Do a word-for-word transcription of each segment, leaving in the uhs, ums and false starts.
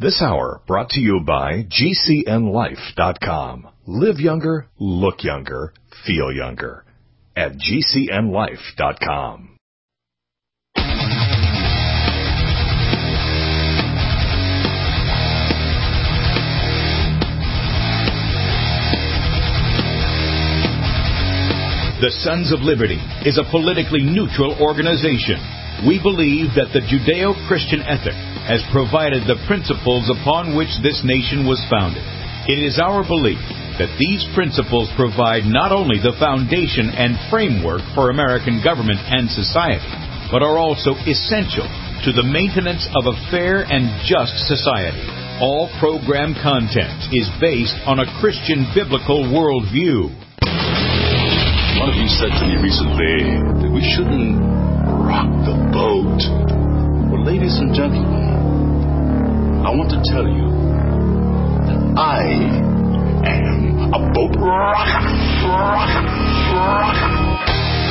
This hour brought to you by G C N life dot com. Live younger, look younger, feel younger at G C N life dot com. The Sons of Liberty is a politically neutral organization. We believe that the Judeo-Christian ethic has provided the principles upon which this nation was founded. It is our belief that these principles provide not only the foundation and framework for American government and society, but are also essential to the maintenance of a fair and just society. All program content is based on a Christian biblical worldview. One of you said to me recently that we shouldn't rock the boat. Well, ladies and gentlemen, I want to tell you that I am a boat rocker, rocker, rocker.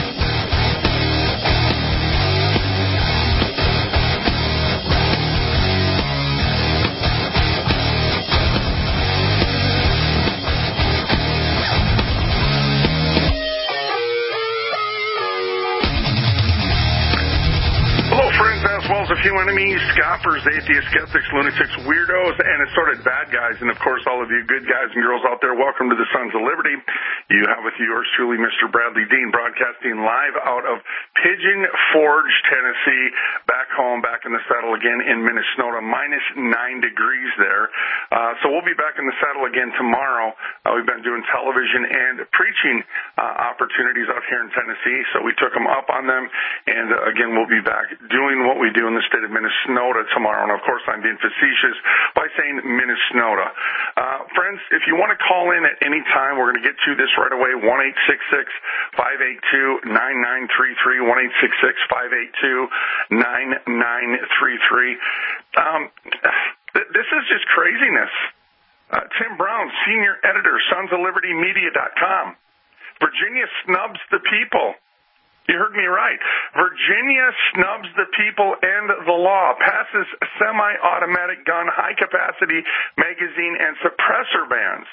A few enemies, scoffers, atheists, skeptics, lunatics, weirdos, and assorted bad guys, and of course all of you good guys and girls out there, welcome to the Sons of Liberty. You have with yours truly Mister Bradley Dean, broadcasting live out of Pigeon Forge, Tennessee, back home, back in the saddle again in Minnesota, minus nine degrees there. Uh, so we'll be back in the saddle again tomorrow. Uh, we've been doing television and preaching uh, opportunities out here in Tennessee, so we took them up on them, and uh, again we'll be back doing what we do in the state of Minnesota tomorrow. And of course I'm being facetious by saying Minnesota. Uh, friends, if you want to call in at any time, we're going to get to this right away. one eight six six, five eight two, nine nine three three, one eight six six, five eight two, nine nine three three. Um, th- this is just craziness. Uh, Tim Brown, senior editor, sons of liberty media dot com. Virginia snubs the people. You heard me right. Virginia snubs the people and the law, passes semi-automatic gun, high-capacity magazine, and suppressor bans.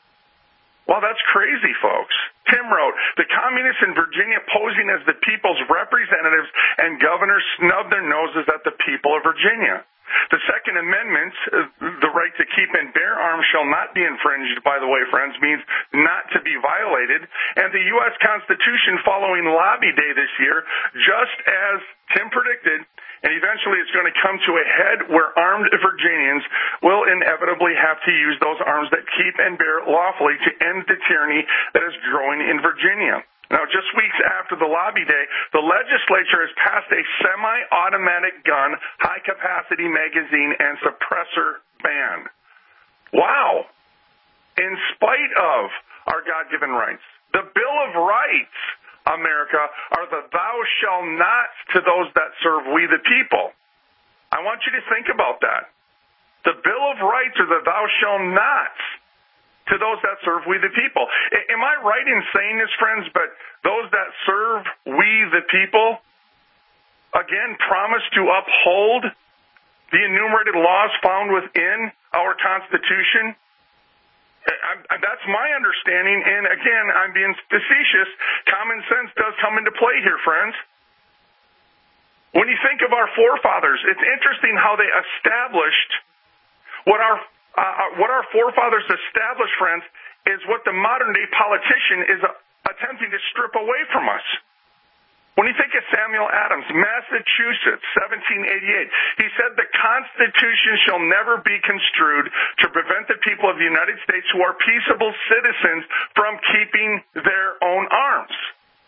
Well, that's crazy, folks. Tim wrote, the communists in Virginia posing as the people's representatives and governors snub their noses at the people of Virginia. The Second Amendment, the right to keep and bear arms shall not be infringed, by the way, friends, means not to be violated. And the U S Constitution following Lobby Day this year, just as Tim predicted, and eventually it's going to come to a head where armed Virginians will inevitably have to use those arms that keep and bear lawfully to end the tyranny that is growing in Virginia. Now, just weeks after the Lobby Day, the legislature has passed a semi-automatic gun, high-capacity magazine, and suppressor ban. Wow. In spite of our God-given rights, the Bill of Rights, America, are the thou shall nots to those that serve we the people. I want you to think about that. The Bill of Rights are the thou shall nots to those that serve we the people. Am I right in saying this, friends, but those that serve we the people, again, promise to uphold the enumerated laws found within our Constitution? That's my understanding, and again, I'm being facetious. Common sense does come into play here, friends. When you think of our forefathers, it's interesting how they established what our Uh, what our forefathers established, friends, is what the modern-day politician is uh, attempting to strip away from us. When you think of Samuel Adams, Massachusetts, seventeen eighty-eight, he said the Constitution shall never be construed to prevent the people of the United States who are peaceable citizens from keeping their own arms.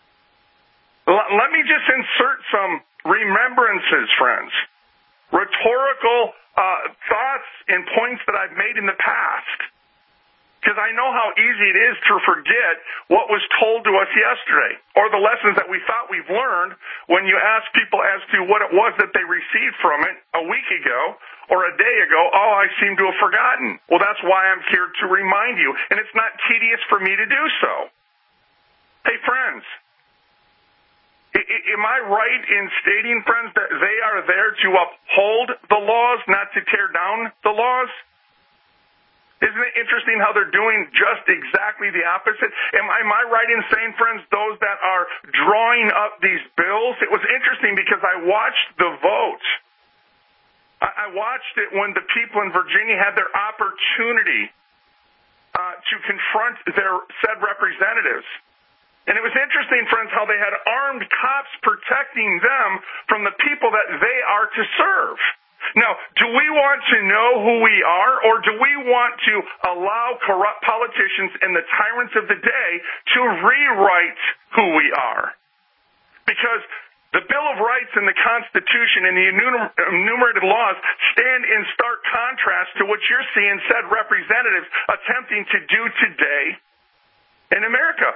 L- let me just insert some remembrances, friends. Rhetorical uh, thoughts and points that I've made in the past. Because I know how easy it is to forget what was told to us yesterday, or the lessons that we thought we've learned when you ask people as to what it was that they received from it a week ago or a day ago. Oh, I seem to have forgotten. Well, that's why I'm here to remind you, and it's not tedious for me to do so. Hey, friends, Am I right in stating, friends, that they are there to uphold the laws, not to tear down the laws? Isn't it interesting how they're doing just exactly the opposite? Am I, am I right in saying, friends, those that are drawing up these bills? It was interesting because I watched the vote. I, I watched it when the people in Virginia had their opportunity uh, to confront their said representatives. And it was interesting, friends, how they had armed cops protecting them from the people that they are to serve. Now, do we want to know who we are, or do we want to allow corrupt politicians and the tyrants of the day to rewrite who we are? Because the Bill of Rights and the Constitution and the enumerated laws stand in stark contrast to what you're seeing said representatives attempting to do today in America.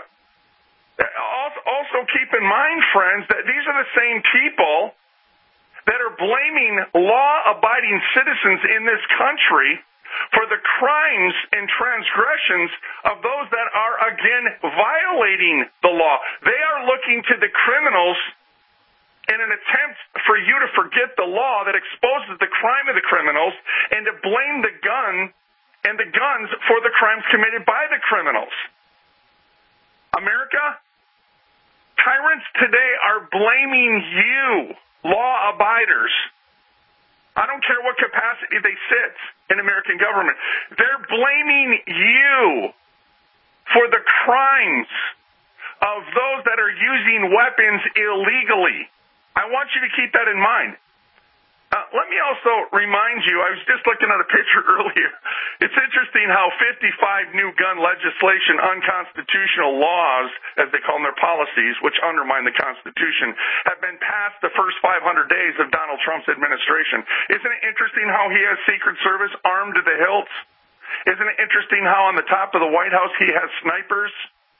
Also keep in mind, friends, that these are the same people that are blaming law-abiding citizens in this country for the crimes and transgressions of those that are, again, violating the law. They are looking to the criminals in an attempt for you to forget the law that exposes the crime of the criminals and to blame the gun and the guns for the crimes committed by the criminals. America, tyrants today are blaming you, law abiders. I don't care what capacity they sit in American government. They're blaming you for the crimes of those that are using weapons illegally. I want you to keep that in mind. Uh, let me also remind you, I was just looking at a picture earlier. It's interesting how fifty-five new gun legislation, unconstitutional laws, as they call them, their policies, which undermine the Constitution, have been passed the first five hundred days of Donald Trump's administration. Isn't it interesting how he has Secret Service armed to the hilts? Isn't it interesting how on the top of the White House he has snipers?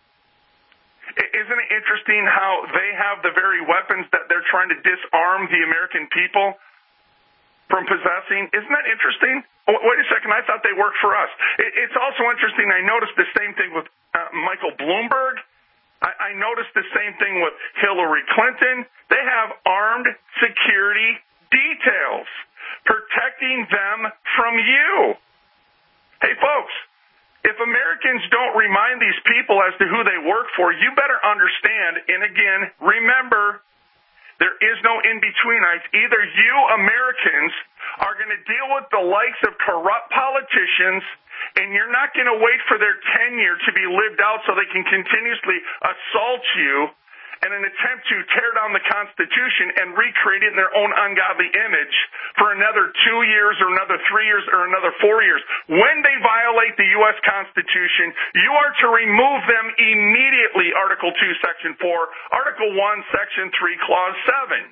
Isn't it interesting how they have the very weapons that they're trying to disarm the American people from possessing? Isn't that interesting? Oh, wait a second, I thought they worked for us. It's also interesting, I noticed the same thing with uh, Michael Bloomberg. I, I noticed the same thing with Hillary Clinton. They have armed security details protecting them from you. Hey, folks, if Americans don't remind these people as to who they work for, you better understand, and again, remember, there is no in-betweenites. Either you Americans are going to deal with the likes of corrupt politicians, and you're not going to wait for their tenure to be lived out so they can continuously assault you in an attempt to tear down the Constitution and recreate it in their own ungodly image for another two years or another three years or another four years. When they violate the U S Constitution, you are to remove them immediately, Article two, Section four, Article one, Section three, Clause seven.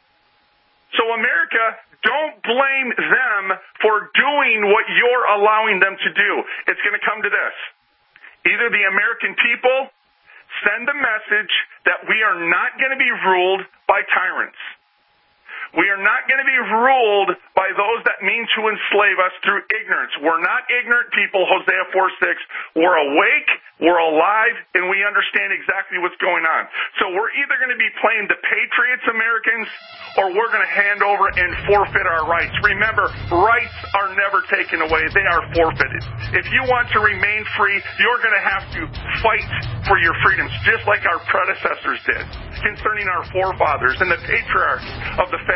So America, don't blame them for doing what you're allowing them to do. It's going to come to this. Either the American people send the message that we are not going to be ruled by tyrants. We are not going to be ruled by those that mean to enslave us through ignorance. We're not ignorant people, Hosea four six. We're awake, we're alive, and we understand exactly what's going on. So we're either going to be playing the Patriots, Americans, or we're going to hand over and forfeit our rights. Remember, rights are never taken away. They are forfeited. If you want to remain free, you're going to have to fight for your freedoms, just like our predecessors did, concerning our forefathers and the patriarchs of the faith.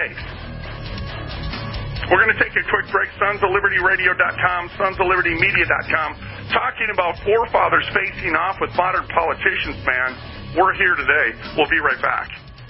We're going to take a quick break. Sons of Liberty Radio dot com, Sons of Liberty Media dot com, talking about forefathers facing off with modern politicians, man. We're here today. We'll be right back.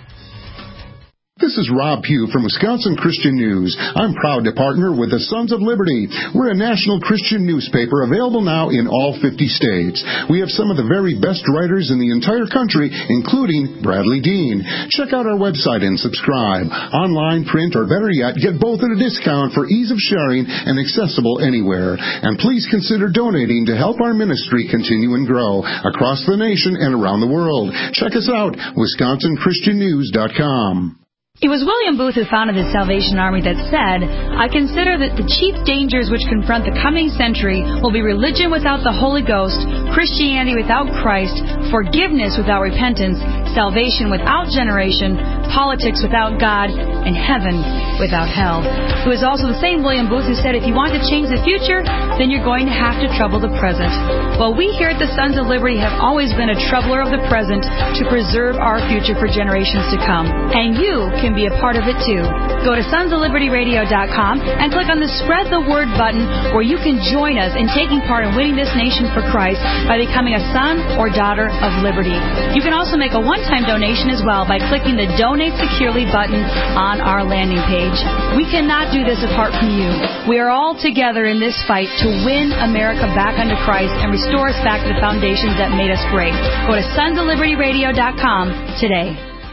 This is Rob Pugh from Wisconsin Christian News. I'm proud to partner with the Sons of Liberty. We're a national Christian newspaper available now in all fifty states. We have some of the very best writers in the entire country, including Bradley Dean. Check out our website and subscribe. Online, print, or better yet, get both at a discount for ease of sharing and accessible anywhere. And please consider donating to help our ministry continue and grow across the nation and around the world. Check us out, Wisconsin Christian News dot com. It was William Booth who founded the Salvation Army that said, "I consider that the chief dangers which confront the coming century will be religion without the Holy Ghost, Christianity without Christ, forgiveness without repentance, salvation without generation, politics without God, and heaven without hell. It was also the same William Booth who said, if you want to change the future, then you're going to have to trouble the present. Well, we here at the Sons of Liberty have always been a troubler of the present to preserve our future for generations to come. And you can be a part of it too. Go to sons of liberty radio dot com and click on the Spread the Word button, where you can join us in taking part in winning this nation for Christ by becoming a son or daughter of liberty. You can also make a one-time donation as well by clicking the Donate Securely button on our landing page. We cannot do this apart from you. We are all together in this fight to win America back unto Christ and restore us back to the foundations that made us great. Go to sons of liberty radio dot com today.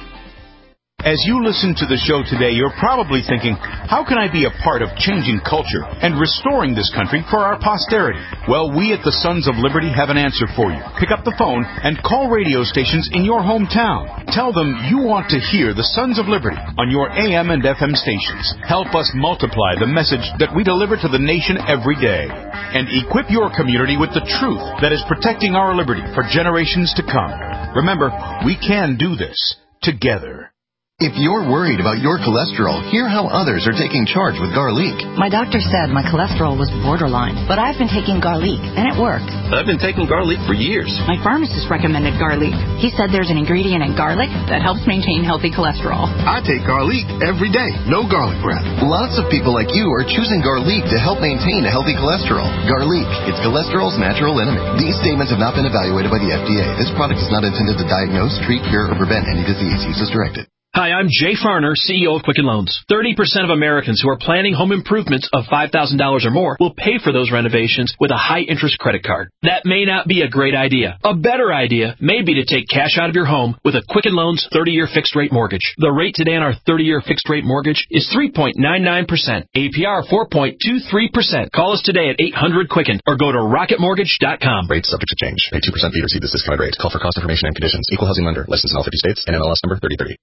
As you listen to the show today, you're probably thinking, how can I be a part of changing culture and restoring this country for our posterity? Well, we at the Sons of Liberty have an answer for you. Pick up the phone and call radio stations in your hometown. Tell them you want to hear the Sons of Liberty on your A M and F M stations. Help us multiply the message that we deliver to the nation every day. And equip your community with the truth that is protecting our liberty for generations to come. Remember, we can do this together. If you're worried about your cholesterol, hear how others are taking charge with Garlic. My doctor said my cholesterol was borderline, but I've been taking Garlic, and it worked. I've been taking Garlic for years. My pharmacist recommended Garlic. He said there's an ingredient in garlic that helps maintain healthy cholesterol. I take Garlic every day. No garlic breath. Lots of people like you are choosing Garlic to help maintain a healthy cholesterol. Garlic, it's cholesterol's natural enemy. These statements have not been evaluated by the F D A. This product is not intended to diagnose, treat, cure, or prevent any disease. Use as directed. Hi, I'm Jay Farner, C E O of Quicken Loans. thirty percent of Americans who are planning home improvements of five thousand dollars or more will pay for those renovations with a high-interest credit card. That may not be a great idea. A better idea may be to take cash out of your home with a Quicken Loans thirty-year fixed-rate mortgage. The rate today on our thirty-year fixed-rate mortgage is three point nine nine percent. A P R four point two three percent. Call us today at eight hundred Quicken or go to rocket mortgage dot com. Rates subject to change. Pay two percent fee to receive this discounted rate. Call for cost information and conditions. Equal housing lender. Licensed in all fifty states. N M L S number thirty thirty.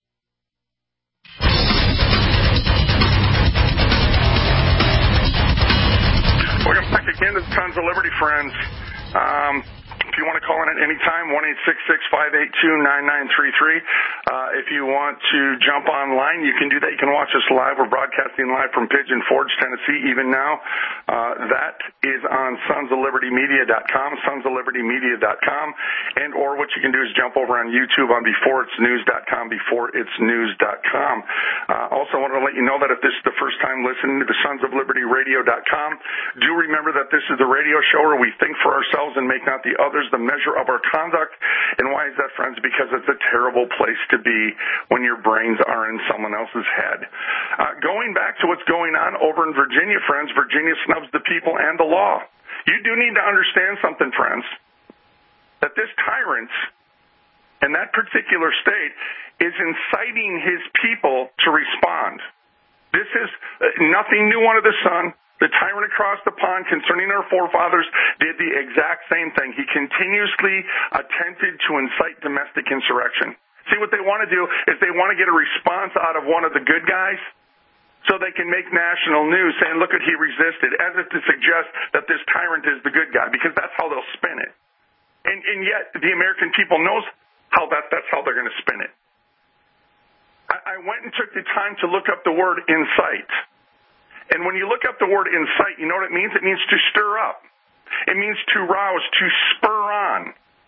Welcome back again to the Sons of Liberty, friends. Um, if you want to call in at any time, one eight six six, five eight two, nine nine three three. Uh, if you want to jump online, you can do that. You can watch us live. We're broadcasting live from Pigeon Forge, Tennessee, even now. Uh, that is on sons of liberty media dot com, sons of liberty media dot com. And or what you can do is jump over on YouTube on before it's news dot com, before it's news dot com. Uh, also, I want to let you know that if this is the first time listening to the sons of liberty radio dot com, do remember that this is the radio show where we think for ourselves and make not the others the measure of our conduct. And why is that, friends? Because it's a terrible place to be when your brains are in someone else's head. Uh, going back to what's going on over in Virginia, friends, Virginia snubs the people and the law. You do need to understand something, friends, that this tyrant in that particular state is inciting his people to respond. This is nothing new under the sun. The tyrant across the pond concerning our forefathers did the exact same thing. He continuously attempted to incite domestic insurrection. See, what they want to do is they want to get a response out of one of the good guys so they can make national news saying, look at, he resisted, as if to suggest that this tyrant is the good guy, because that's how they'll spin it. And, and yet the American people knows how that, that's how they're going to spin it. I, I went and took the time to look up the word incite. And when you look up the word incite, you know what it means? It means to stir up. It means to rouse, to spur on.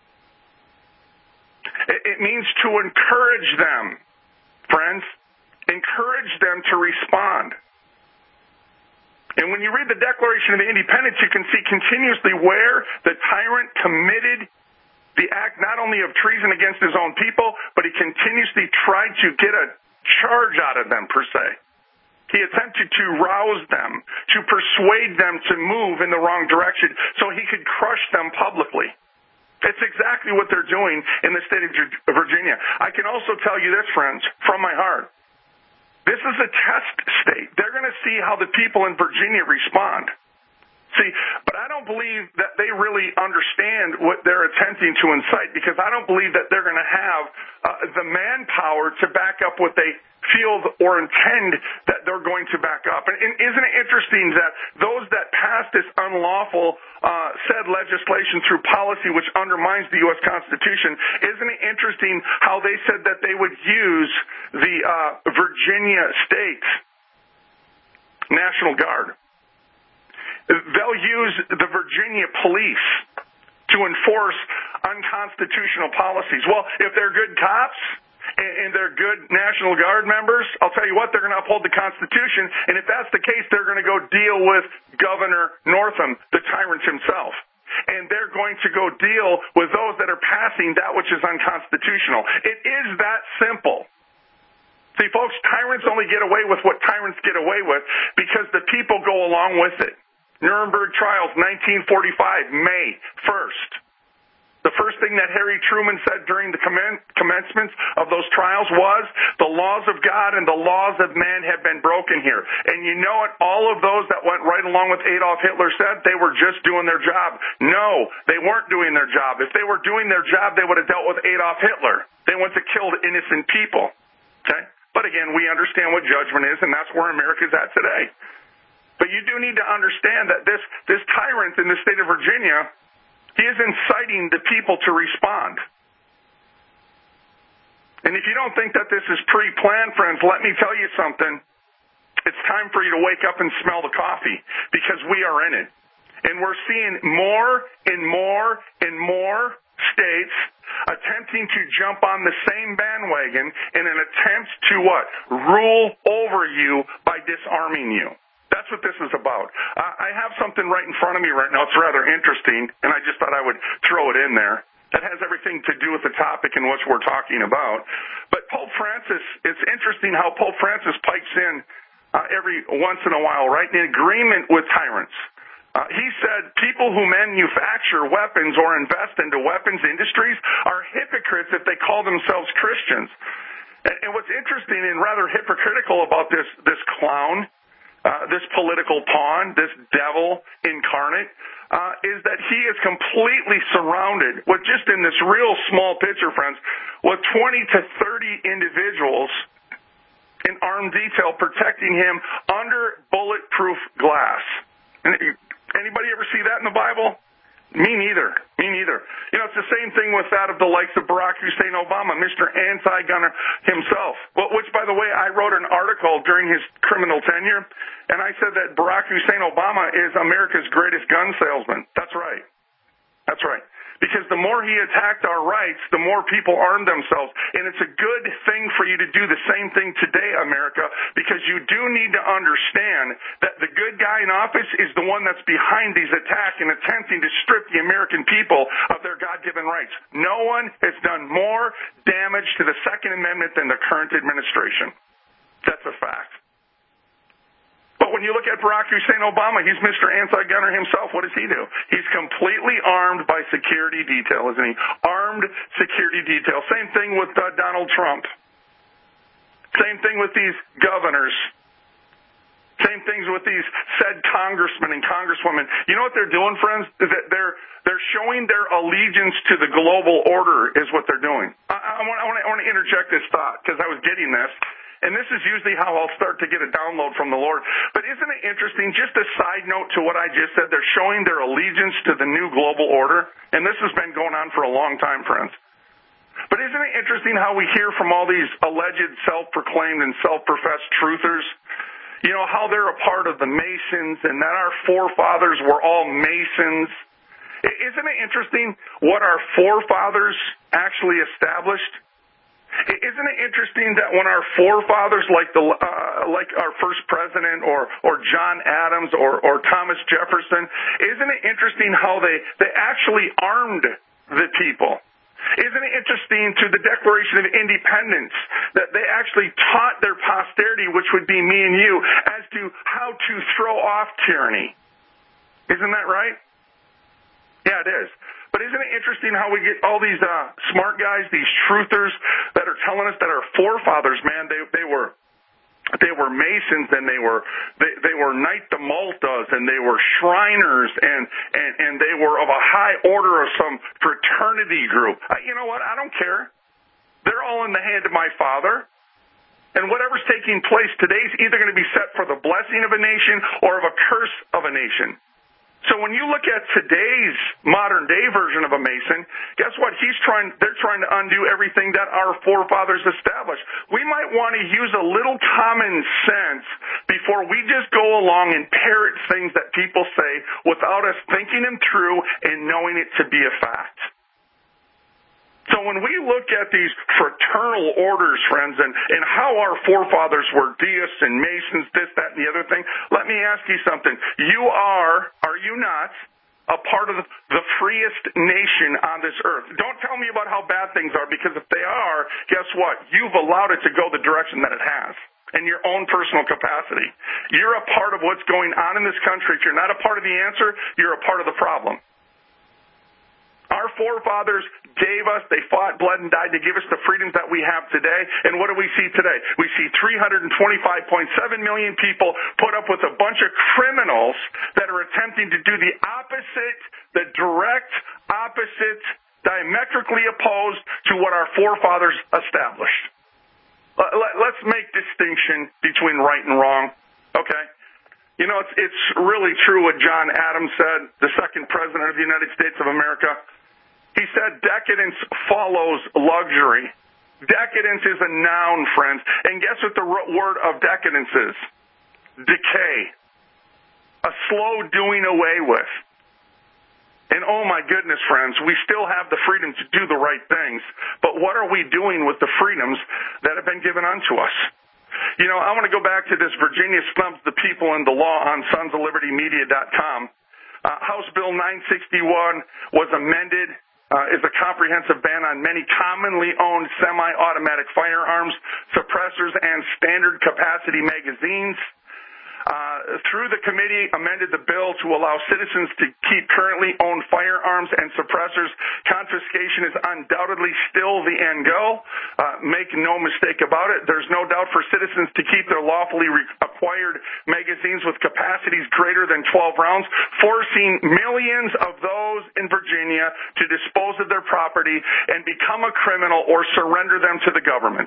It, it means to encourage them, friends. Encourage them to respond. And when you read the Declaration of Independence, you can see continuously where the tyrant committed the act not only of treason against his own people, but he continuously tried to get a charge out of them, per se. He attempted to rouse them, to persuade them to move in the wrong direction so he could crush them publicly. It's exactly what they're doing in the state of Virginia. I can also tell you this, friends, from my heart. This is a test state. They're going to see how the people in Virginia respond. See, but I don't believe that they really understand what they're attempting to incite, because I don't believe that they're going to have uh, the manpower to back up what they feel or intend that they're going to back up. And, and isn't it interesting that those that passed this unlawful uh, said legislation through policy which undermines the U S Constitution, isn't it interesting how they said that they would use the uh, Virginia State National Guard? They'll use the Virginia police to enforce unconstitutional policies. Well, if they're good cops and they're good National Guard members, I'll tell you what, they're going to uphold the Constitution. And if that's the case, they're going to go deal with Governor Northam, the tyrant himself. And they're going to go deal with those that are passing that which is unconstitutional. It is that simple. See, folks, tyrants only get away with what tyrants get away with because the people go along with it. Nuremberg trials, nineteen forty-five, May first. The first thing that Harry Truman said during the commen- commencements of those trials was, the laws of God and the laws of man have been broken here. And you know what? All of those that went right along with Adolf Hitler said, they were just doing their job. No, they weren't doing their job. If they were doing their job, they would have dealt with Adolf Hitler. They went to kill innocent people. Okay? But again, we understand what judgment is, and that's where America's at today. But you do need to understand that this, this tyrant in the state of Virginia, he is inciting the people to respond. And if you don't think that this is pre-planned, friends, let me tell you something. It's time for you to wake up and smell the coffee, because we are in it. And we're seeing more and more and more states attempting to jump on the same bandwagon in an attempt to what? Rule over you by disarming you. That's what this is about. Uh, I have something right in front of me right now. It's rather interesting, and I just thought I would throw it in there. That has everything to do with the topic and what we're talking about. But Pope Francis, it's interesting how Pope Francis pipes in uh, every once in a while, right, in agreement with tyrants. Uh, he said people who manufacture weapons or invest into weapons industries are hypocrites if they call themselves Christians. And, and what's interesting and rather hypocritical about this, this clown, Uh, this political pawn, this devil incarnate, uh, is that he is completely surrounded with, just in this real small picture, friends, with twenty to thirty individuals in armed detail protecting him under bulletproof glass. Anybody ever see that in the Bible? Me neither. Me neither. You know, it's the same thing with that of the likes of Barack Hussein Obama, Mister Anti-Gunner himself. Well, which, by the way, I wrote an article during his criminal tenure, and I said that Barack Hussein Obama is America's greatest gun salesman. That's right. That's right. Because the more he attacked our rights, the more people armed themselves. And it's a good thing for you to do the same thing today, America, because you do need to understand that the good guy in office is the one that's behind these attacks and attempting to strip the American people of their God-given rights. No one has done more damage to the Second Amendment than the current administration. That's a fact. But when you look at Barack Hussein Obama, he's Mister Anti-Gunner himself. What does he do? He's completely armed by security detail, isn't he? Armed security detail. Same thing with uh, Donald Trump. Same thing with these governors. Same things with these said congressmen and congresswomen. You know what they're doing, friends? That they're they're showing their allegiance to the global order is what they're doing. I, I, want, I, want, I want to interject this thought because I was getting this. And this is usually how I'll start to get a download from the Lord. But isn't it interesting, just a side note to what I just said, they're showing their allegiance to the new global order. And this has been going on for a long time, friends. But isn't it interesting how we hear from all these alleged self-proclaimed and self-professed truthers, you know, how they're a part of the Masons and that our forefathers were all Masons. Isn't it interesting what our forefathers actually established? Isn't it interesting that when our forefathers, like the uh, like our first president, or or John Adams, or or Thomas Jefferson, isn't it interesting how they they actually armed the people? Isn't it interesting to the Declaration of Independence that they actually taught their posterity, which would be me and you, as to how to throw off tyranny? Isn't that right? Yeah, it is. But isn't it interesting how we get all these uh, smart guys, these truthers, that are telling us that our forefathers, man, they they were they were Masons, and they were they, they were Knight de Maltas, and they were Shriners, and, and, and they were of a high order of some fraternity group. Uh, you know what? I don't care. They're all in the hand of my Father. And whatever's taking place today is either going to be set for the blessing of a nation or of a curse of a nation. So when you look at today's modern day version of a Mason, guess what? He's trying, they're trying to undo everything that our forefathers established. We might want to use a little common sense before we just go along and parrot things that people say without us thinking them through and knowing it to be a fact. So when we look at these fraternal orders, friends, and, and how our forefathers were deists and Masons, this, that, and the other thing, let me ask you something. You are, are you not, a part of the freest nation on this earth? Don't tell me about how bad things are, because if they are, guess what? You've allowed it to go the direction that it has in your own personal capacity. You're a part of what's going on in this country. If you're not a part of the answer, you're a part of the problem. Our forefathers gave us, they fought, bled, and died to give us the freedoms that we have today. And what do we see today? We see three hundred twenty-five point seven million people put up with a bunch of criminals that are attempting to do the opposite, the direct opposite, diametrically opposed to what our forefathers established. Let's make distinction between right and wrong, okay? You know, it's, it's really true what John Adams said, the second president of the United States of America. He said decadence follows luxury. Decadence is a noun, friends. And guess what the word of decadence is? Decay. A slow doing away with. And oh my goodness, friends, we still have the freedom to do the right things. But what are we doing with the freedoms that have been given unto us? You know, I want to go back to this Virginia Stumps the People and the Law on sons of liberty media dot com. Uh, House Bill nine sixty-one was amended. Uh, is a comprehensive ban on many commonly owned semi-automatic firearms, suppressors, and standard capacity magazines. Uh, through the committee, amended the bill to allow citizens to keep currently owned firearms and suppressors. Confiscation is undoubtedly still the end goal. Uh, make no mistake about it. There's no doubt for citizens to keep their lawfully re- acquired magazines with capacities greater than twelve rounds, forcing millions of those in Virginia to dispose of their property and become a criminal or surrender them to the government.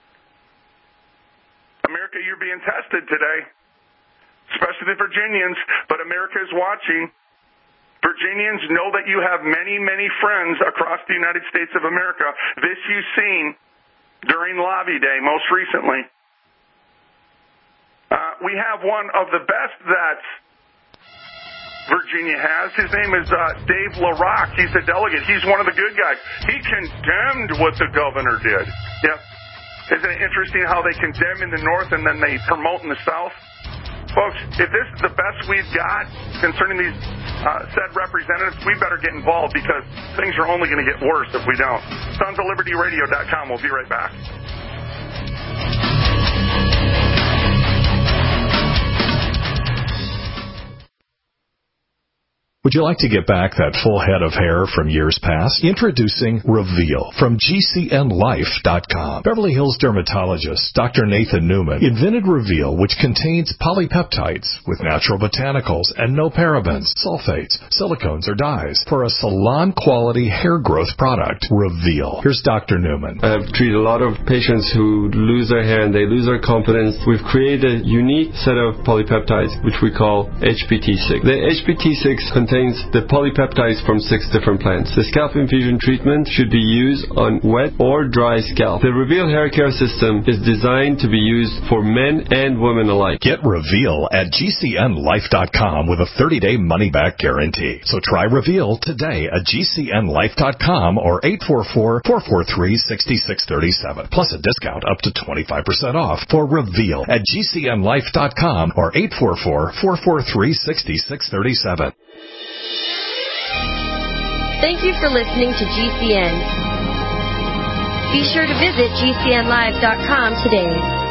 America, you're being tested today. Especially the Virginians, but America is watching. Virginians, know that you have many, many friends across the United States of America. This you've seen during Lobby Day most recently. Uh, we have one of the best that Virginia has. His name is uh, Dave LaRock. He's a delegate. He's one of the good guys. He condemned what the governor did. Yep. Isn't it interesting how they condemn in the north and then they promote in the south? Folks, if this is the best we've got concerning these uh, said representatives, we better get involved because things are only going to get worse if we don't. sons of liberty radio dot com. We'll be right back. Would you like to get back that full head of hair from years past? Introducing Reveal from G C N life dot com. Beverly Hills dermatologist Doctor Nathan Newman invented Reveal, which contains polypeptides with natural botanicals and no parabens, sulfates, silicones, or dyes for a salon-quality hair growth product. Reveal. Here's Doctor Newman. I've treated a lot of patients who lose their hair and they lose their confidence. We've created a unique set of polypeptides, which we call H P T six. The H P T six contains the polypeptides from six different plants. The scalp infusion treatment should be used on wet or dry scalp. The Reveal hair care system is designed to be used for men and women alike. Get Reveal at G C N life dot com with a thirty-day money-back guarantee. So try Reveal today at G C N life dot com or eight four four, four four three, six six three seven. Plus a discount up to twenty-five percent off for Reveal at G C N life dot com or eight four four, four four three, six six three seven. Thank you for listening to G C N. Be sure to visit G C N live dot com today.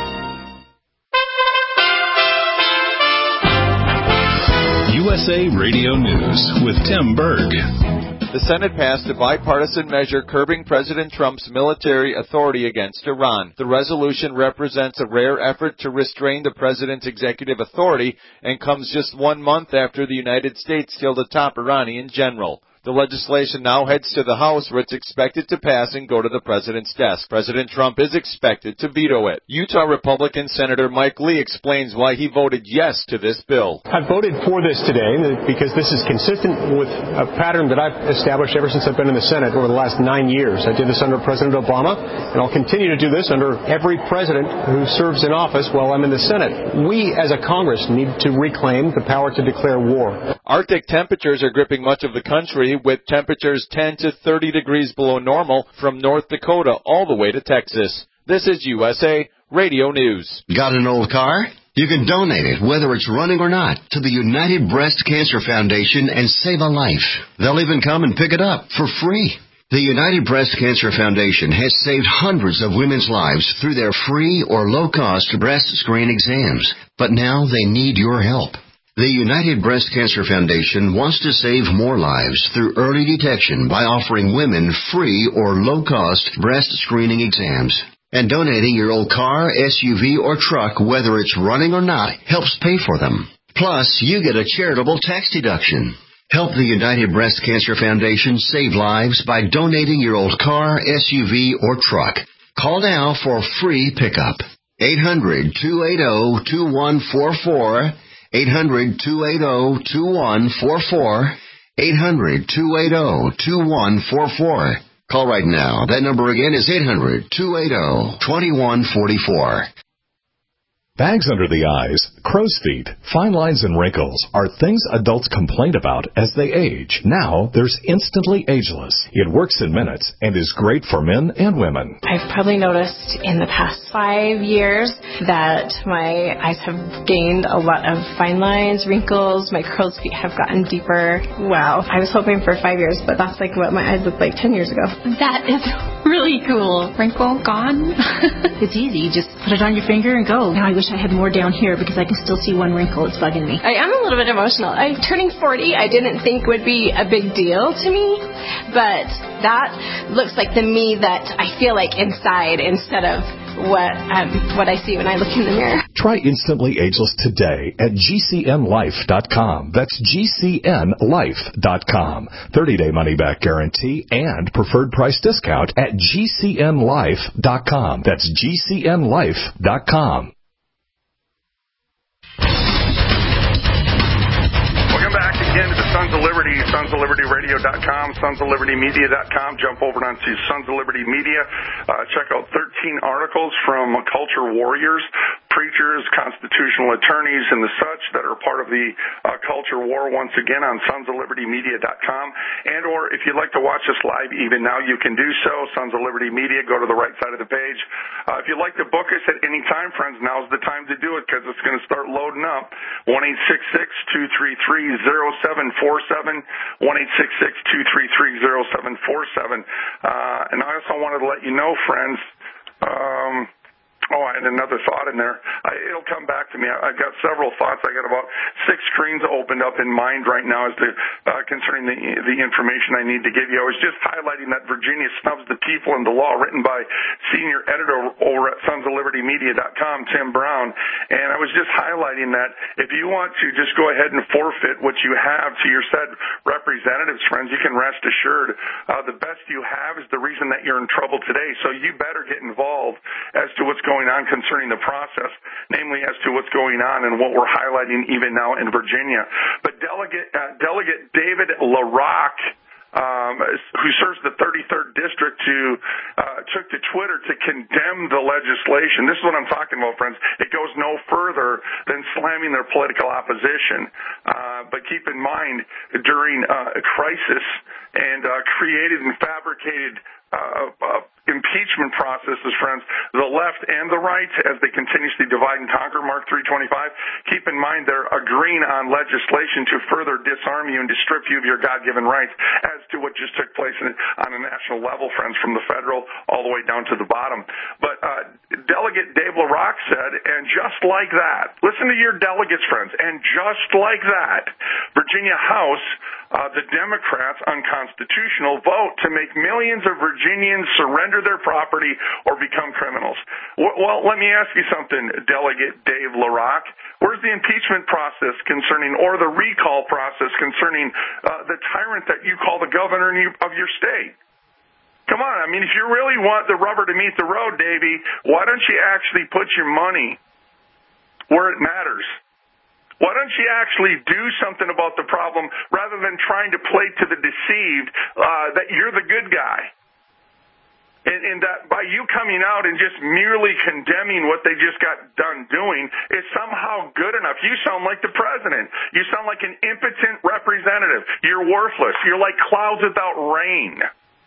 U S A Radio News with Tim Berg. The Senate passed a bipartisan measure curbing President Trump's military authority against Iran. The resolution represents a rare effort to restrain the president's executive authority and comes just one month after the United States killed a top Iranian general. The legislation now heads to the House, where it's expected to pass and go to the president's desk. President Trump is expected to veto it. Utah Republican Senator Mike Lee explains why he voted yes to this bill. I voted for this today because this is consistent with a pattern that I've established ever since I've been in the Senate over the last nine years. I did this under President Obama, and I'll continue to do this under every president who serves in office while I'm in the Senate. We, as a Congress, need to reclaim the power to declare war. Arctic temperatures are gripping much of the country, with temperatures ten to thirty degrees below normal from North Dakota all the way to Texas. This is U S A Radio News. Got an old car? You can donate it, whether it's running or not, to the United Breast Cancer Foundation and save a life. They'll even come and pick it up for free. The United Breast Cancer Foundation has saved hundreds of women's lives through their free or low-cost breast screen exams. But now they need your help. The United Breast Cancer Foundation wants to save more lives through early detection by offering women free or low-cost breast screening exams. And donating your old car, S U V, or truck, whether it's running or not, helps pay for them. Plus, you get a charitable tax deduction. Help the United Breast Cancer Foundation save lives by donating your old car, S U V, or truck. Call now for free pickup. eight hundred, two eight zero, two one four four. eight hundred, two eight zero, two one four four. eight hundred, two eight zero, two one four four. Call right now. That number again is eight hundred, two eight zero, two one four four. Bags under the eyes, crow's feet, fine lines, and wrinkles are things adults complain about as they age. Now, there's Instantly Ageless. It works in minutes and is great for men and women. I've probably noticed in the past five years that my eyes have gained a lot of fine lines, wrinkles, my crow's feet have gotten deeper. Wow. I was hoping for five years, but that's like what my eyes looked like ten years ago. That is really cool. Wrinkle gone. It's easy. Just put it on your finger and go. Now I wish I had more down here because I can still see one wrinkle. It's bugging me. I am a little bit emotional. I'm turning forty. I didn't think would be a big deal to me, but that looks like the me that I feel like inside instead of what um, what I see when I look in the mirror. Try Instantly Ageless today at G C N life dot com. That's G C N life dot com. thirty-day money-back guarantee and preferred price discount at G C N life dot com. That's G C N life dot com. Welcome back again to the Sons of Liberty, sons of liberty radio dot com, sons of liberty media dot com. Jump over onto Sons of Liberty Media. Uh, check out thirteen articles from culture warriors, preachers, constitutional attorneys, and the such that are part of the uh, culture war, once again, on sons of liberty media dot com. And or if you'd like to watch us live even now, you can do so. Sons of Liberty Media, go to the right side of the page. Uh, if you'd like to book us at any time, friends, now's the time to do it because it's going to start loading up. one eight six six, two three three, zero seven four seven, one eight six six, two three three, zero seven four seven. Uh, and I also wanted to let you know, friends, um, oh, I had another thought in there. I, it'll come back to me. I, I've got several thoughts. I got about six screens opened up in mind right now as to uh, concerning the the information I need to give you. I was just highlighting that Virginia snubs the people and the law, written by senior editor over at sons of liberty media dot com, Tim Brown. And I was just highlighting that if you want to just go ahead and forfeit what you have to your said representatives, friends, you can rest assured uh, the best you have is the reason that you're in trouble today. So you better get involved as to what's going on concerning the process, namely as to what's going on and what we're highlighting even now in Virginia. But Delegate uh, Delegate David LaRock, um, who serves the thirty-third district, to uh, took to Twitter to condemn the legislation. This is what I'm talking about, friends. It goes no further than slamming their political opposition. Uh, but keep in mind, during uh, a crisis and uh, created and fabricated Uh, uh, impeachment processes, friends, the left and the right, as they continuously divide and conquer Mark three twenty-five, keep in mind they're agreeing on legislation to further disarm you and to strip you of your God-given rights, as to what just took place in, on a national level, friends, from the federal all the way down to the bottom. But uh, Delegate Dave LaRock said, and just like that, listen to your delegates, friends, and just like that, Virginia House uh, the Democrats' unconstitutional vote to make millions of Virginians surrender their property or become criminals. Well, let me ask you something, Delegate Dave LaRock. Where's the impeachment process concerning, or the recall process concerning uh, the tyrant that you call the governor of your state? Come on, I mean, if you really want the rubber to meet the road, Davey, why don't you actually put your money where it matters? Why don't you actually do something about the problem rather than trying to play to the deceived uh, that you're the good guy? And, and that by you coming out and just merely condemning what they just got done doing is somehow good enough. You sound like the president. You sound like an impotent representative. You're worthless. You're like clouds without rain.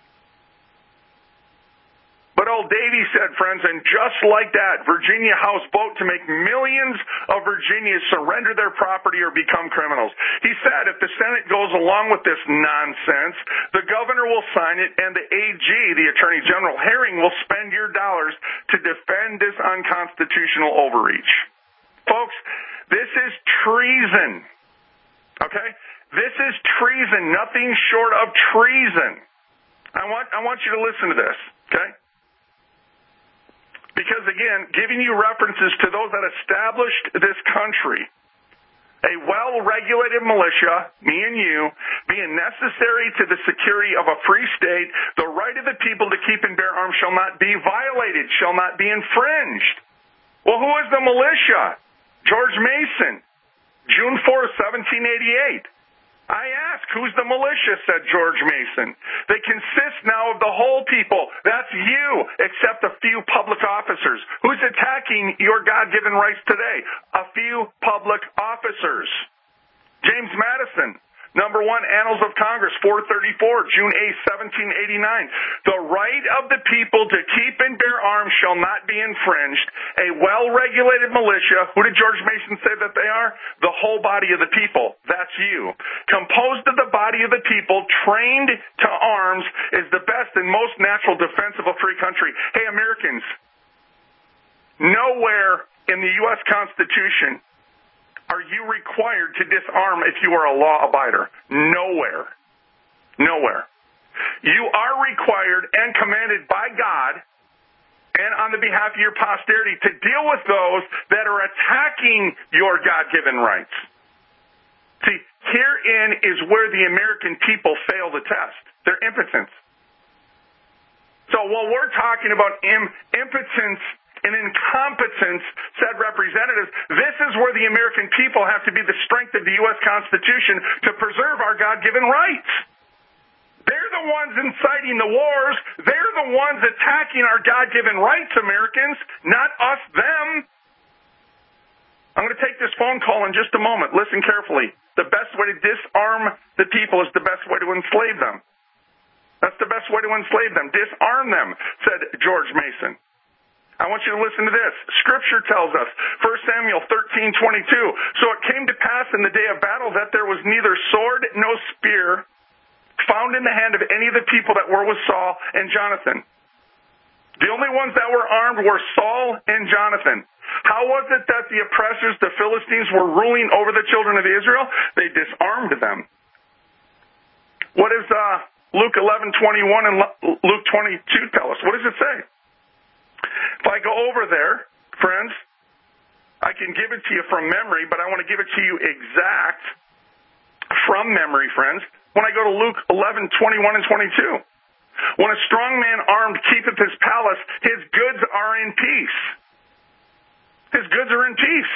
But old Davey said, friends, and just like that, Virginia House vote to make millions of Virginians surrender their property or become criminals. He said if the Senate goes along with this nonsense, the governor will sign it and the A G, the Attorney General Herring, will spend your dollars to defend this unconstitutional overreach. Folks, this is treason. Okay? This is treason, nothing short of treason. I want I want you to listen to this, okay? Because, again, giving you references to those that established this country, a well-regulated militia, me and you, being necessary to the security of a free state, the right of the people to keep and bear arms shall not be violated, shall not be infringed. Well, who is the militia? George Mason, June fourth, seventeen eighty-eight. I ask, who's the militia, said George Mason. They consist now of the whole people. That's you, except a few public officers. Who's attacking your God-given rights today? A few public officers. James Madison, number one, Annals of Congress, four thirty-four, June eighth, seventeen eighty-nine. The right of the people to keep and bear arms shall not be infringed. A well-regulated militia, who did George Mason say that they are? The whole body of the people. That's you. Composed of the body of the people, trained to arms, is the best and most natural defense of a free country. Hey, Americans, nowhere in the U S Constitution are you required to disarm if you are a law abider? Nowhere. Nowhere. You are required and commanded by God and on the behalf of your posterity to deal with those that are attacking your God-given rights. See, herein is where the American people fail the test. Their impotence. So while we're talking about im- impotence and incompetence, said representatives, this is where the American people have to be the strength of the U S Constitution to preserve our God-given rights. They're the ones inciting the wars. They're the ones attacking our God-given rights, Americans, not us, them. I'm going to take this phone call in just a moment. Listen carefully. The best way to disarm the people is the best way to enslave them. That's the best way to enslave them. Disarm them, said George Mason. I want you to listen to this. Scripture tells us, First Samuel thirteen twenty-two. So it came to pass in the day of battle that there was neither sword nor spear found in the hand of any of the people that were with Saul and Jonathan. The only ones that were armed were Saul and Jonathan. How was it that the oppressors, the Philistines, were ruling over the children of Israel? They disarmed them. What does uh, Luke eleven twenty-one and Luke twenty-two tell us? What does it say? If I go over there, friends, I can give it to you from memory, but I want to give it to you exact from memory, friends. When I go to Luke eleven twenty-one and twenty-two. When a strong man armed keepeth his palace, his goods are in peace. His goods are in peace.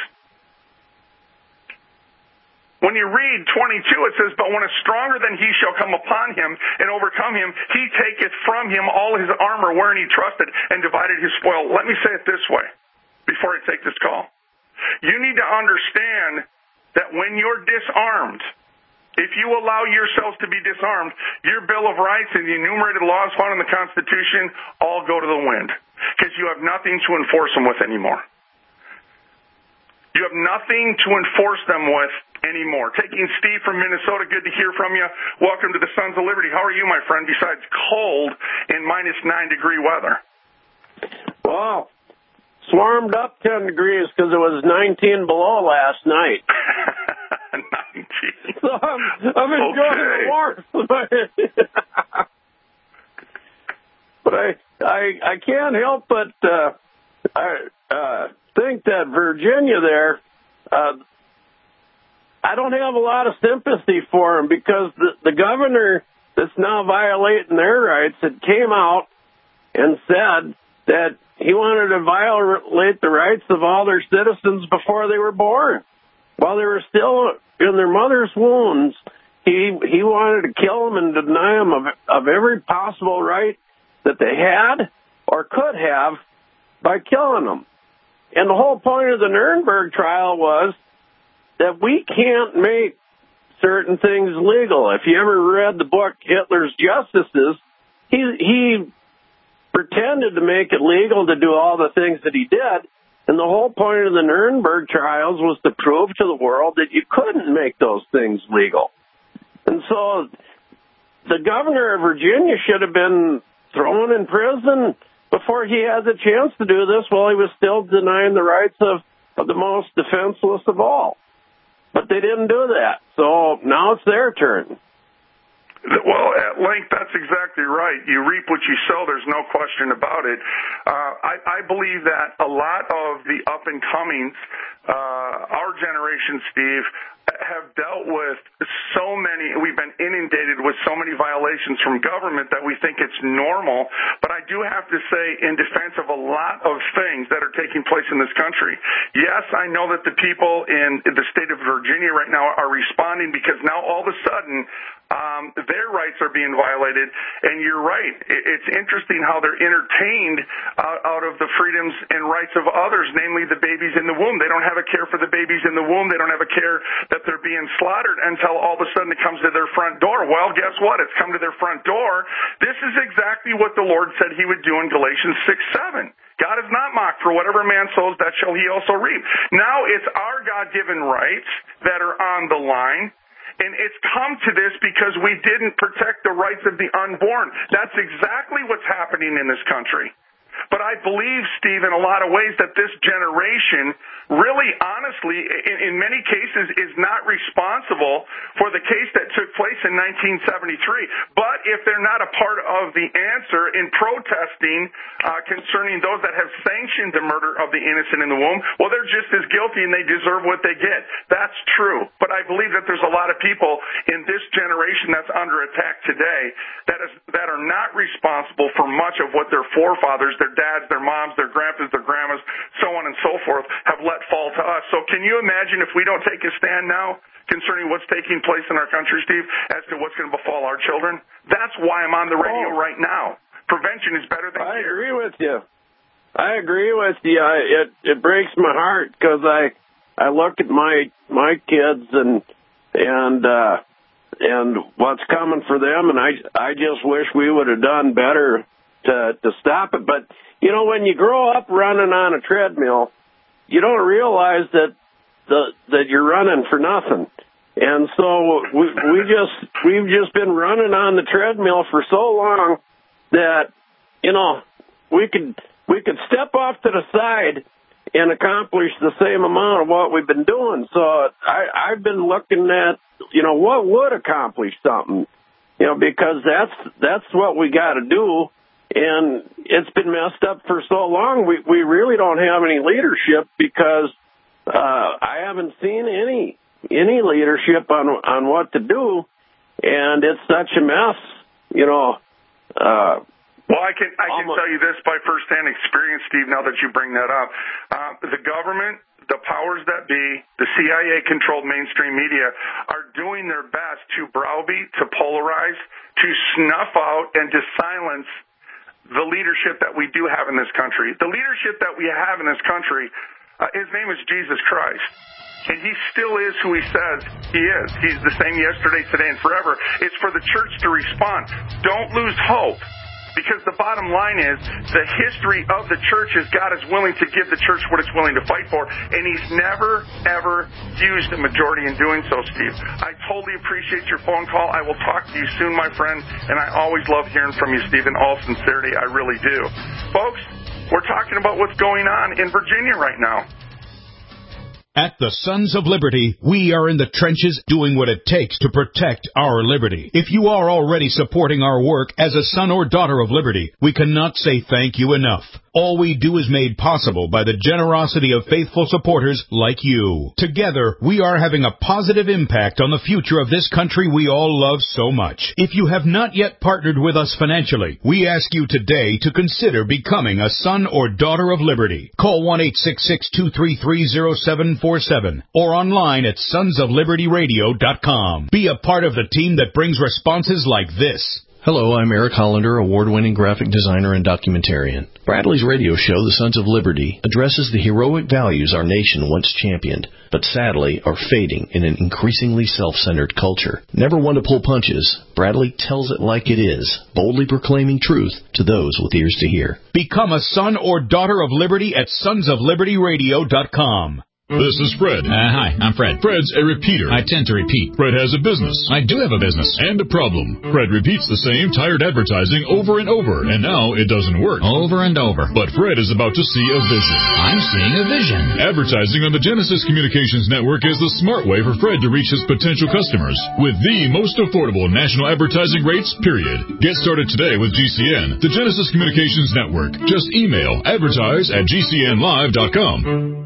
When you read twenty-two, it says, but when a stronger than he shall come upon him and overcome him, he taketh from him all his armor wherein he trusted and divided his spoil. Let me say it this way before I take this call. You need to understand that when you're disarmed, if you allow yourselves to be disarmed, your Bill of Rights and the enumerated laws found in the Constitution all go to the wind because you have nothing to enforce them with anymore. You have nothing to enforce them with anymore. Taking Steve from Minnesota, good to hear from you. Welcome to the Sons of Liberty. How are you, my friend, besides cold and minus nine degree weather? Well, swarmed up ten degrees because it was nineteen below last night. Nice. So I'm, I'm enjoying Okay. the warmth. But I, I, I can't help but uh, I uh, think that Virginia there, uh, I don't have a lot of sympathy for him because the, the governor that's now violating their rights had came out and said that he wanted to violate the rights of all their citizens before they were born. While they were still in their mother's wombs, he he wanted to kill them and deny them of, of every possible right that they had or could have by killing them. And the whole point of the Nuremberg trial was that we can't make certain things legal. If you ever read the book Hitler's Justices, he he pretended to make it legal to do all the things that he did. And the whole point of the Nuremberg trials was to prove to the world that you couldn't make those things legal. And so the governor of Virginia should have been thrown in prison before he had the chance to do this while he was still denying the rights of, of the most defenseless of all. But they didn't do that. So now it's their turn. Well, at length, that's exactly right. You reap what you sow. There's no question about it. Uh, I, I believe that a lot of the up-and-comings, uh, our generation, Steve, have dealt with so many, we've been inundated with so many violations from government that we think it's normal. But I do have to say, in defense of a lot of things that are taking place in this country, yes, I know that the people in the state of Virginia right now are responding because now all of a sudden um, their rights are being violated. And you're right. It's interesting how they're entertained out, out of the freedoms and rights of others, namely the babies in the womb. They don't have a care for the babies in the womb. They don't have a care that they're being slaughtered until all of a sudden it comes to their front door. Well, guess what? It's come to their front door. This is exactly what the Lord said he would do in Galatians six seven. God is not mocked, for whatever man sows, that shall he also reap. Now it's our God-given rights that are on the line. And it's come to this because we didn't protect the rights of the unborn. That's exactly what's happening in this country. But I believe, Steve, in a lot of ways that this generation really, honestly, in, in many cases is not responsible for the case that took place in nineteen seventy-three. But if they're not a part of the answer in protesting uh, concerning those that have sanctioned the murder of the innocent in the womb, well, they're just as guilty and they deserve what they get. That's true. But I believe that there's a lot of people in this generation that's under attack today that is that are not responsible for much of what their forefathers, their dads, their moms, their grandpas, their grandmas, so on and so forth, have let fall to us. So can you imagine if we don't take a stand now concerning what's taking place in our country, Steve, as to what's going to befall our children? That's why I'm on the radio oh. right now. Prevention is better than I care. agree with you. I agree with you. I, it it breaks my heart because I I look at my my kids and and uh, and what's coming for them, and I I just wish we would have done better to to stop it. But you know, when you grow up running on a treadmill, you don't realize that the that you're running for nothing. And so we we just we've just been running on the treadmill for so long that, you know, we could we could step off to the side and accomplish the same amount of what we've been doing. So I, I've been looking at, you know, what would accomplish something, you know, because that's that's what we got to do. And it's been messed up for so long, we, we really don't have any leadership because uh, I haven't seen any any leadership on on what to do, and it's such a mess, you know. Uh, well, I can I can almost. tell you this by firsthand experience, Steve. Now that you bring that up, uh, the government, the powers that be, the C I A-controlled mainstream media are doing their best to browbeat, to polarize, to snuff out, and to silence the leadership that we do have in this country. The leadership that we have in this country, uh, his name is Jesus Christ. And he still is who he says he is. He's the same yesterday, today, and forever. It's for the church to respond. Don't lose hope. Because the bottom line is, the history of the church is God is willing to give the church what it's willing to fight for, and he's never, ever used a majority in doing so, Steve. I totally appreciate your phone call. I will talk to you soon, my friend, and I always love hearing from you, Steve, in all sincerity. I really do. Folks, we're talking about what's going on in Virginia right now. At the Sons of Liberty, we are in the trenches doing what it takes to protect our liberty. If you are already supporting our work as a son or daughter of liberty, we cannot say thank you enough. All we do is made possible by the generosity of faithful supporters like you. Together, we are having a positive impact on the future of this country we all love so much. If you have not yet partnered with us financially, we ask you today to consider becoming a son or daughter of liberty. Call one eight six six, two three three, zero seven four seven or online at sons of liberty radio dot com. Be a part of the team that brings responses like this. Hello, I'm Eric Hollander, award-winning graphic designer and documentarian. Bradley's radio show, The Sons of Liberty, addresses the heroic values our nation once championed, but sadly are fading in an increasingly self-centered culture. Never one to pull punches, Bradley tells it like it is, boldly proclaiming truth to those with ears to hear. Become a son or daughter of liberty at sons of liberty radio dot com. This is Fred. Uh, hi, I'm Fred. Fred's a repeater. I tend to repeat. Fred has a business. I do have a business. And a problem. Fred repeats the same tired advertising over and over, and now it doesn't work. Over and over. But Fred is about to see a vision. I'm seeing a vision. Advertising on the Genesis Communications Network is the smart way for Fred to reach his potential customers with the most affordable national advertising rates, period. Get started today with G C N, the Genesis Communications Network. Just email advertise at g c n live dot com.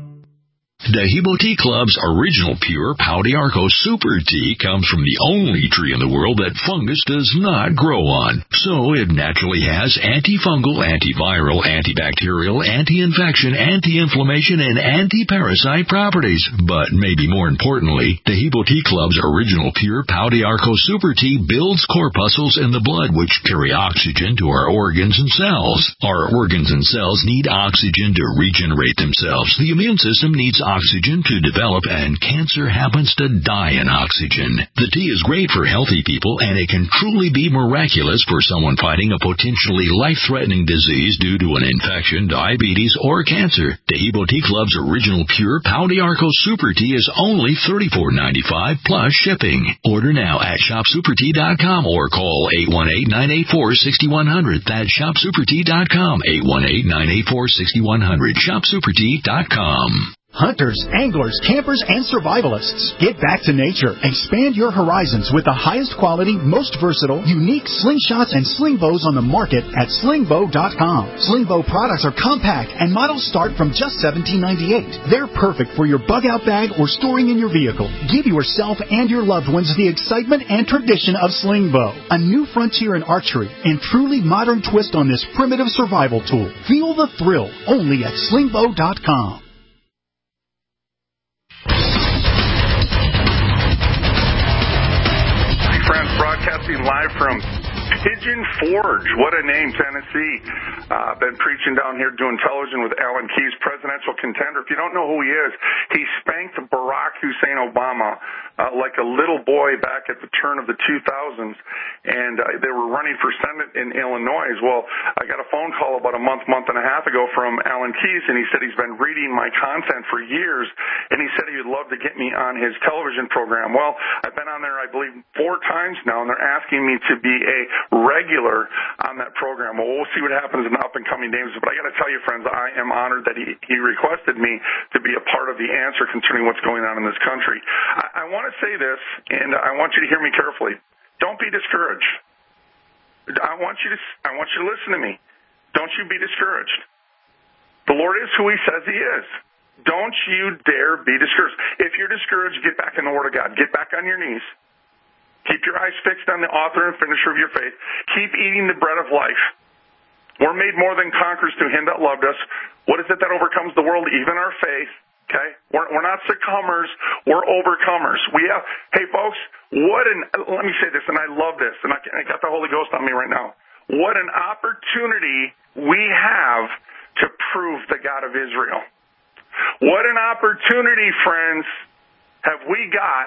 Dehibo Tea Club's original pure Pau d'Arco Super Tea comes from the only tree in the world that fungus does not grow on. So it naturally has antifungal, antiviral, antibacterial, anti-infection, anti-inflammation, and anti-parasite properties. But maybe more importantly, Dehibo Tea Club's original pure Pau d'Arco Super Tea builds corpuscles in the blood which carry oxygen to our organs and cells. Our organs and cells need oxygen to regenerate themselves. The immune system needs oxygen oxygen to develop, and cancer happens to die in oxygen. The tea is great for healthy people, and it can truly be miraculous for someone fighting a potentially life-threatening disease due to an infection, diabetes, or cancer. Dehibo Tea Club's original pure Pau d'Arco Super Tea is only thirty-four ninety-five plus shipping. Order now at shop super tea dot com or call eight one eight, nine eight four, six one zero zero. That's shop super tea dot com, eight one eight, nine eight four, six one zero zero, shop super tea dot com. Hunters, anglers, campers, and survivalists. Get back to nature. Expand your horizons with the highest quality, most versatile, unique slingshots and sling bows on the market at sling bow dot com. Sling bow products are compact and models start from just seventeen ninety-eight. They're perfect for your bug-out bag or storing in your vehicle. Give yourself and your loved ones the excitement and tradition of sling bow. A new frontier in archery and truly modern twist on this primitive survival tool. Feel the thrill only at sling bow dot com. Friends, broadcasting live from Pigeon Forge. What a name, Tennessee. Uh, been preaching down here doing television with Alan Keyes, presidential contender. If you don't know who he is, he spanked Barack Hussein Obama uh, like a little boy back at the turn of the two thousands, and uh, they were running for Senate in Illinois. Well, I got a phone call about a month, month and a half ago from Alan Keyes, and he said he's been reading my content for years, and he said he would love to get me on his television program. Well, I've been on there, I believe, four times now, and they're asking me to be a regular on that program. Well, we'll see what happens in up-and-coming names, but I got to tell you, friends, I am honored that he, he requested me to be a part of the answer concerning what's going on in this country. I, I want to say this, and I want you to hear me carefully. Don't be discouraged. I want you to I want you to listen to me. Don't you be discouraged. The Lord is who he says he is. Don't you dare be discouraged. If you're discouraged, get back in the Word of God. Get back on your knees. Keep your eyes fixed on the author and finisher of your faith. Keep eating the bread of life. We're made more than conquerors through him that loved us. What is it that overcomes the world? Even our faith. Okay? We're, we're not succumbers. We're overcomers. We have, hey folks, what an, let me say this, and I love this, and I, I got the Holy Ghost on me right now. What an opportunity we have to prove the God of Israel. What an opportunity, friends, have we got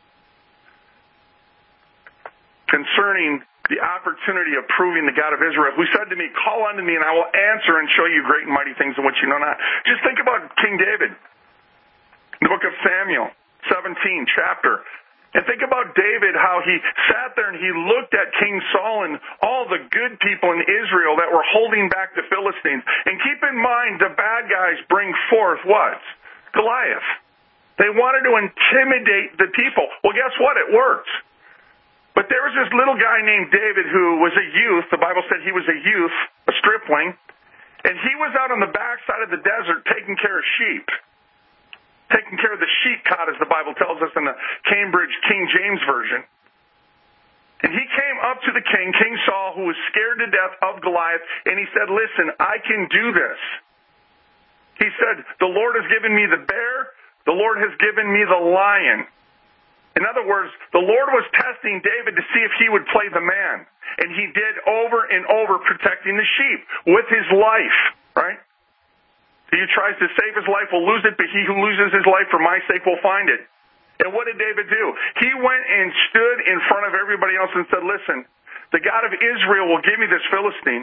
concerning the opportunity of proving the God of Israel, who said to me, call unto me and I will answer and show you great and mighty things in which you know not. Just think about King David, the book of Samuel, seventeen chapter. And think about David, how he sat there and he looked at King Saul and all the good people in Israel that were holding back the Philistines. And keep in mind, the bad guys bring forth what? Goliath. They wanted to intimidate the people. Well, guess what? It worked. But there was this little guy named David who was a youth. The Bible said he was a youth, a stripling. And he was out on the backside of the desert taking care of sheep. Taking care of the sheep cot, as the Bible tells us in the Cambridge King James Version. And he came up to the king, King Saul, who was scared to death of Goliath, and he said, listen, I can do this. He said, the Lord has given me the bear, the Lord has given me the lion. In other words, the Lord was testing David to see if he would play the man. And he did over and over, protecting the sheep with his life, right? He who tries to save his life will lose it, but he who loses his life for my sake will find it. And what did David do? He went and stood in front of everybody else and said, listen, the God of Israel will give me this Philistine.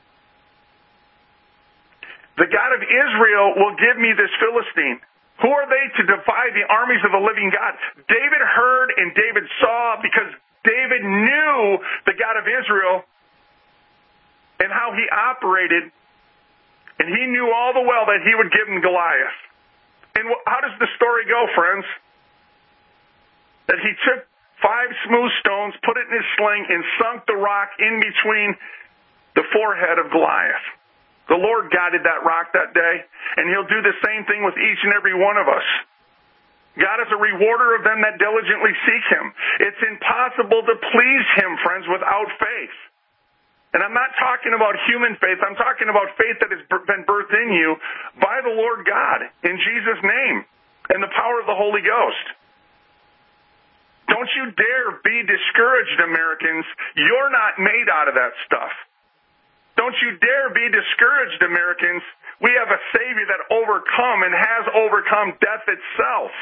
The God of Israel will give me this Philistine. Who are they to defy the armies of the living God? David heard and David saw, because David knew the God of Israel and how he operated, and he knew all the well that he would give him Goliath. And how does the story go, friends? That he took five smooth stones, put it in his sling, and sunk the rock in between the forehead of Goliath. The Lord guided that rock that day, and he'll do the same thing with each and every one of us. God is a rewarder of them that diligently seek him. It's impossible to please him, friends, without faith. And I'm not talking about human faith. I'm talking about faith that has been birthed in you by the Lord God, in Jesus' name, and the power of the Holy Ghost. Don't you dare be discouraged, Americans. You're not made out of that stuff. Don't you dare be discouraged, Americans. We have a Savior that overcome and has overcome death itself.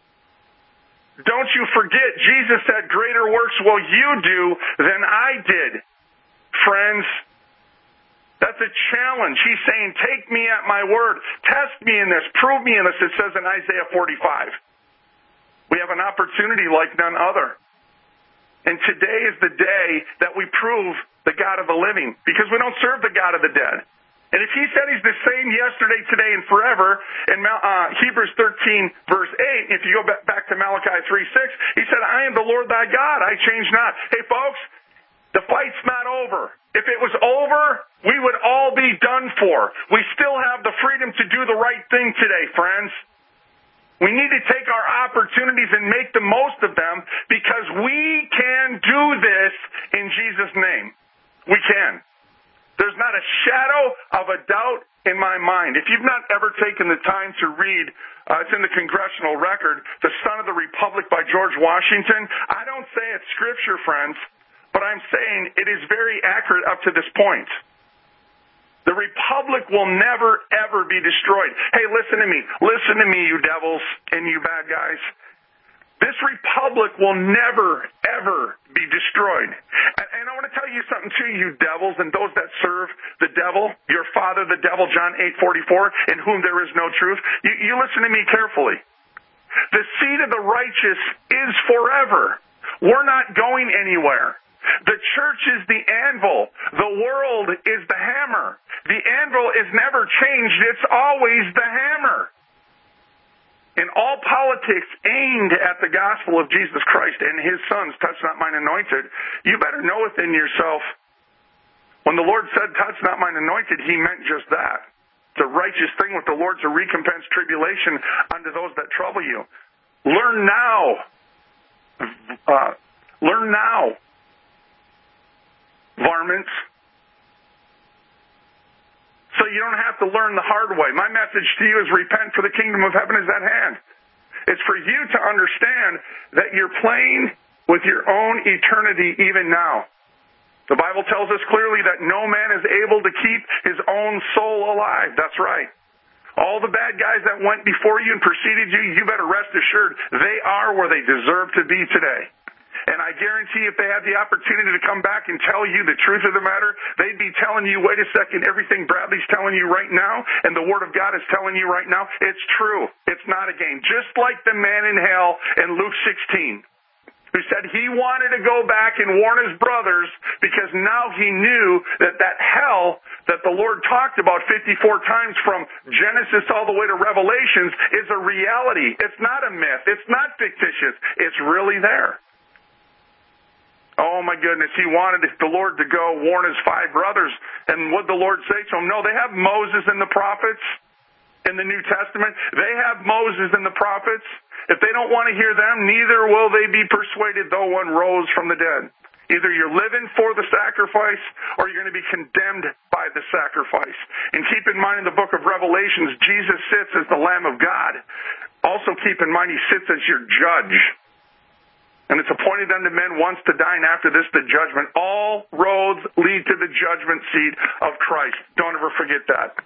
Don't you forget, Jesus said, greater works will you do than I did. Friends, that's a challenge. He's saying, take me at my word. Test me in this. Prove me in this, it says in Isaiah forty-five. We have an opportunity like none other. And today is the day that we prove the God of the living, because we don't serve the God of the dead. And if he said he's the same yesterday, today, and forever, in uh, Hebrews thirteen, verse eight, if you go back to Malachi three six, he said, I am the Lord thy God, I change not. Hey, folks, the fight's not over. If it was over, we would all be done for. We still have the freedom to do the right thing today, friends. We need to take our opportunities and make the most of them, because we can do this in Jesus' name. We can. There's not a shadow of a doubt in my mind. If you've not ever taken the time to read, uh, it's in the Congressional Record, The Son of the Republic by George Washington, I don't say it's scripture, friends, but I'm saying it is very accurate up to this point. The republic will never, ever be destroyed. Hey, listen to me. Listen to me, you devils and you bad guys. This republic will never, ever be destroyed. And, and I want to tell you something too, you devils and those that serve the devil, your father, the devil, John eight forty-four, in whom there is no truth. You, you listen to me carefully. The seed of the righteous is forever. We're not going anywhere. The church is the anvil. The world is the hammer. The anvil is never changed. It's always the hammer. In all politics aimed at the gospel of Jesus Christ and his sons, touch not mine anointed, you better know within yourself, when the Lord said, touch not mine anointed, he meant just that. It's a righteous thing with the Lord to recompense tribulation unto those that trouble you. Learn now. Uh, learn now. Varmints. So you don't have to learn the hard way. My message to you is repent, for the kingdom of heaven is at hand. It's for you to understand that you're playing with your own eternity even now. The Bible tells us clearly that no man is able to keep his own soul alive. That's right. All the bad guys that went before you and preceded you, you better rest assured they are where they deserve to be today. And I guarantee if they had the opportunity to come back and tell you the truth of the matter, they'd be telling you, wait a second, everything Bradley's telling you right now and the Word of God is telling you right now, it's true. It's not a game. Just like the man in hell in Luke sixteen. who said he wanted to go back and warn his brothers because now he knew that that hell that the Lord talked about fifty-four times from Genesis all the way to Revelations is a reality. It's not a myth. It's not fictitious. It's really there. Oh my goodness, he wanted the Lord to go warn his five brothers. And what did the Lord say to him? No, they have Moses and the prophets in the New Testament. They have Moses and the prophets. If they don't want to hear them, neither will they be persuaded though one rose from the dead. Either you're living for the sacrifice or you're going to be condemned by the sacrifice. And keep in mind in the book of Revelations, Jesus sits as the Lamb of God. Also keep in mind he sits as your judge. And it's appointed unto men once to die, and after this the judgment. All roads lead to the judgment seat of Christ. Don't ever forget that.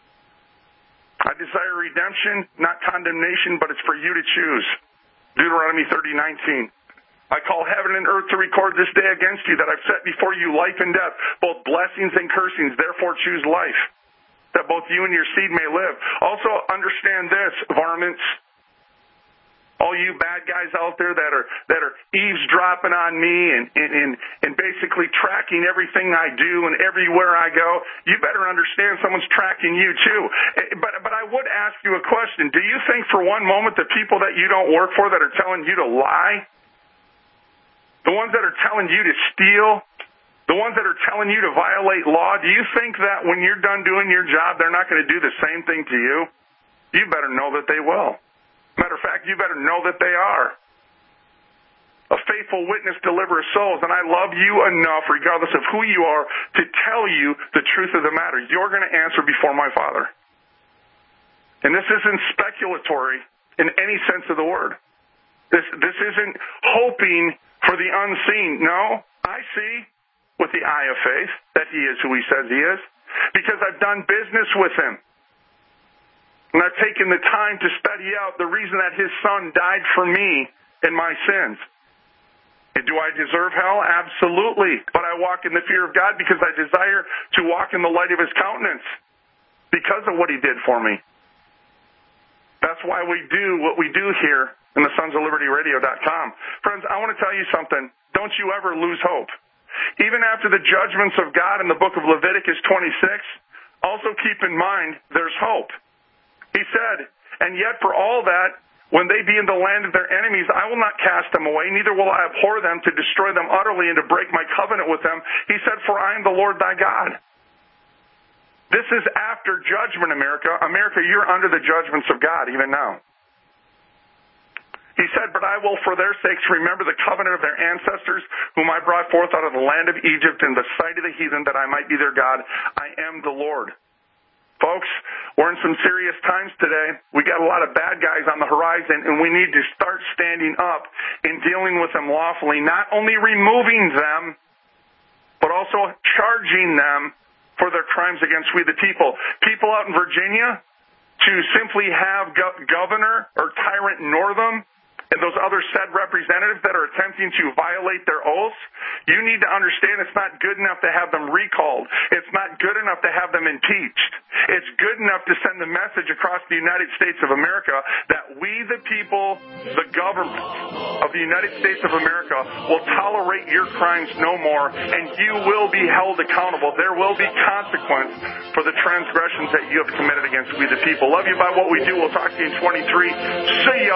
I desire redemption, not condemnation, but it's for you to choose. Deuteronomy thirty nineteen. I call heaven and earth to record this day against you that I've set before you life and death, both blessings and cursings. Therefore choose life, that both you and your seed may live. Also understand this, varmints. All you bad guys out there that are that are eavesdropping on me and, and, and basically tracking everything I do and everywhere I go, you better understand someone's tracking you too. But but I would ask you a question. Do you think for one moment the people that you don't work for that are telling you to lie, the ones that are telling you to steal, the ones that are telling you to violate law, do you think that when you're done doing your job, they're not going to do the same thing to you? You better know that they will. Matter of fact, you better know that they are. A faithful witness delivers souls, and I love you enough, regardless of who you are, to tell you the truth of the matter. You're going to answer before my Father. And this isn't speculatory in any sense of the word. This, this isn't hoping for the unseen. No, I see with the eye of faith that he is who he says he is, because I've done business with him. And I've taken the time to study out the reason that his son died for me and my sins. And do I deserve hell? Absolutely. But I walk in the fear of God because I desire to walk in the light of his countenance because of what he did for me. That's why we do what we do here in the Sons of Liberty Radio dot com. Friends, I want to tell you something. Don't you ever lose hope. Even after the judgments of God in the book of Leviticus twenty-six, also keep in mind there's hope. He said, and yet for all that, when they be in the land of their enemies, I will not cast them away, neither will I abhor them to destroy them utterly and to break my covenant with them. He said, for I am the Lord thy God. This is after judgment, America. America, you're under the judgments of God even now. He said, but I will for their sakes remember the covenant of their ancestors, whom I brought forth out of the land of Egypt in the sight of the heathen, that I might be their God. I am the Lord. Folks, we're in some serious times today. We got a lot of bad guys on the horizon, and we need to start standing up and dealing with them lawfully, not only removing them, but also charging them for their crimes against we the people. People out in Virginia, to simply have go- Governor or Tyrant Northam and those other said representatives that are attempting to violate their oaths, you need to understand it's not good enough to have them recalled. It's not good enough to have them impeached. It's good enough to send the message across the United States of America that we, the people, the government of the United States of America, will tolerate your crimes no more, and you will be held accountable. There will be consequence for the transgressions that you have committed against we, the people. Love you by what we do. We'll talk to you in twenty-three. See ya.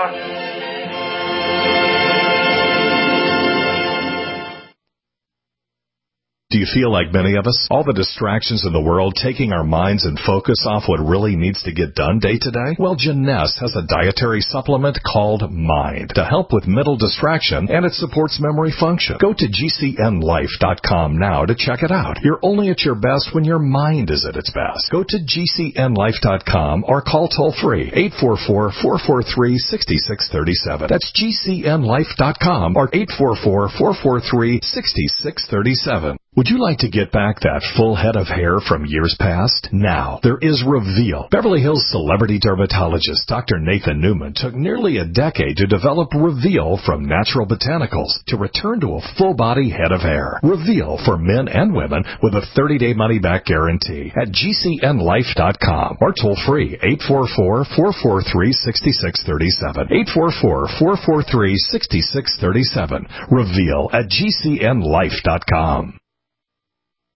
Do you feel like many of us? All the distractions in the world taking our minds and focus off what really needs to get done day to day? Well, Jeunesse has a dietary supplement called Mind to help with mental distraction, and it supports memory function. Go to G C N life dot com now to check it out. You're only at your best when your mind is at its best. Go to G C N life dot com or call toll-free eight four four, four four three, six six three seven. That's G C N life dot com or eight four four, four four three, six six three seven. Would you like to get back that full head of hair from years past? Now, there is Reveal. Beverly Hills celebrity dermatologist Doctor Nathan Newman took nearly a decade to develop Reveal from natural botanicals to return to a full-body head of hair. Reveal for men and women with a thirty-day money-back guarantee at G C N life dot com or toll-free eight four four, four four three, six six three seven. eight four four, four four three, six six three seven. Reveal at G C N life dot com.